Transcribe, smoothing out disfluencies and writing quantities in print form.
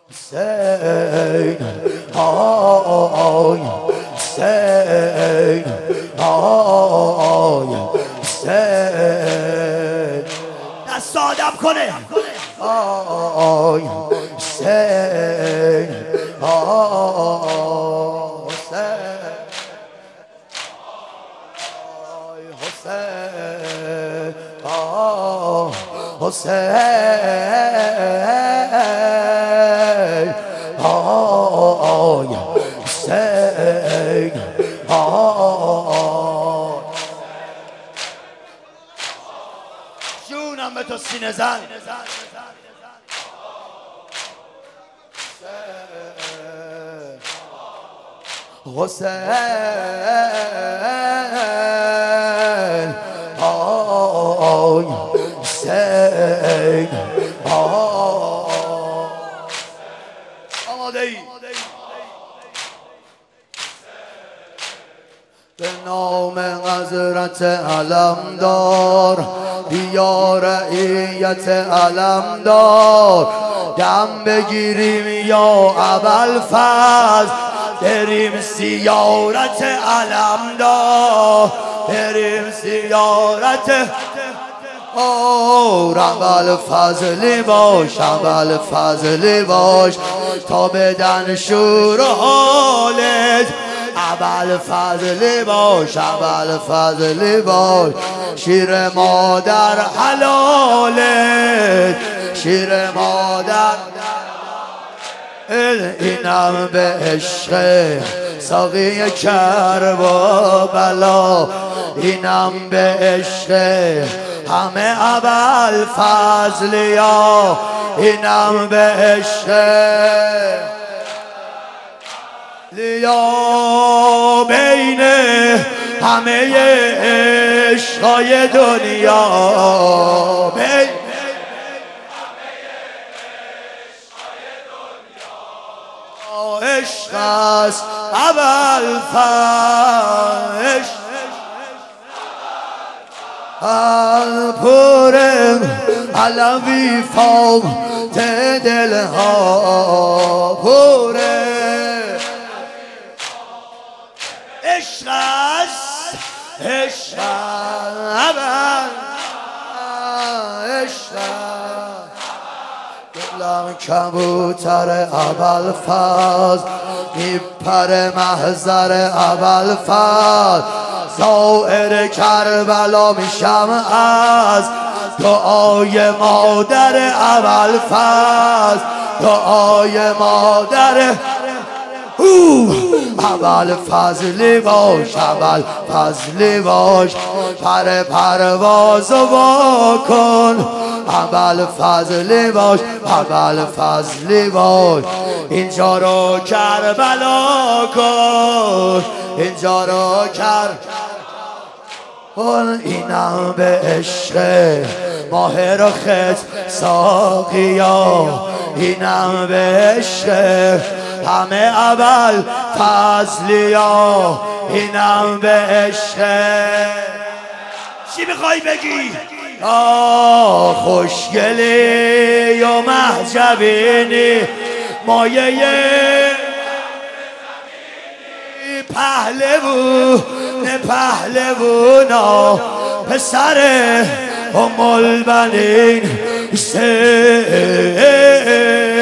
حسین آی حسین آی حسین دست آدم کنه آی حسین آی حسین آی حسین آی حسین آی جونم به تو سینه زن حسین آی حسین آماده ای به نام حضرت علمدار بیا رعیت علمدار دم بگیریم یا ابوالفضل بریم زیارت علمدار بریم زیارت ابوالفضل باش ابوالفضل باش تا بدن شور حالت ابوالفضل باش ابوالفضل باش شیر مادر حلالت شیر مادر اینم به عشق ساقی کرب و بلا اینم به عشق همه ابوالفضلیا اینم به عشق لیا بین همه عشقای دنیا بین عشق است ابوالفضل پرم علوی فوق دلها پرم عشق است عشق عشق دلم کبوتر ابوالفضل میپره محضر ابوالفضل زائر کربلا میشم از دعای مادر ابوالفضل دعای مادر ابوالفضل باش ابوالفضل باش پر پرواز وا کن ابوالفضل باش ابوالفضل باش اینجا رو کربلا کن اینجا رو اینم به عشق ماه رخت ساقیا اینم به عشق همه ابوالفضلیا اینم به عشق چی میخوای بگی؟ خوشگلی و محجبینی مایه پهلوونا پسر ام البنین حسین